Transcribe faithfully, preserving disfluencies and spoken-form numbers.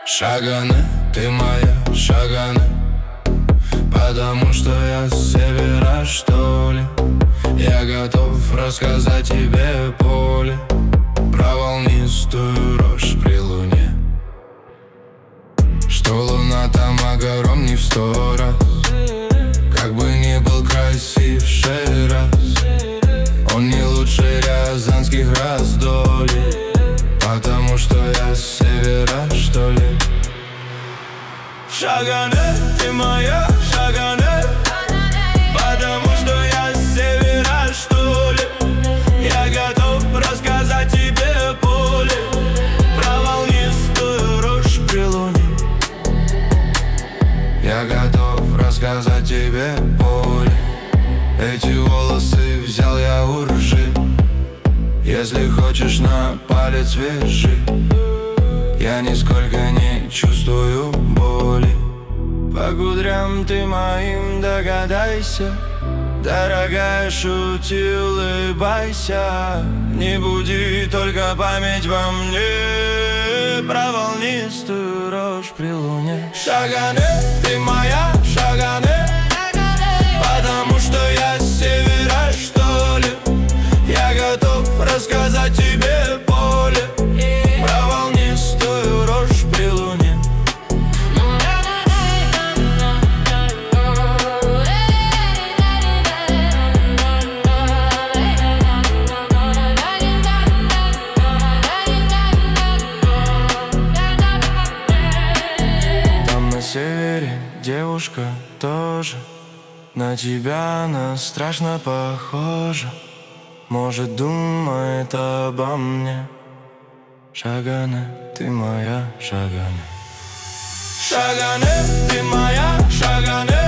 Шаганы, ты моя Шаганы, потому что я с севера, что ли. Я готов рассказать тебе поле про волнистую рожь при луне, что луна там огромней в сто раз. Как бы ни был красивший раз, он не лучше рязанских раздолий, потому что я с севера, что ли. Шаганы, ты моя Шаганы, потому что я с севера, что ли. Я готов рассказать тебе поле про волнистую рожь при луне. Я готов рассказать тебе поле. Эти волосы взял я у ржи. Если хочешь, на палец вяжи. Я нисколько не чувствую боли. По кудрям ты моим догадайся, дорогая, шути, улыбайся. Не буди только память во мне про волнистую рожь при луне. Шаганы, ты моя Шаганы, потому что я с севера, что ли. Я готов рассказать тебе поле про волнистую рожь при луне. Там на севере девушка тоже, на тебя она страшно похожа. Может, думает обо мне. Шаганы, ты моя Шаганы. Шаганы, ты моя Шаганы,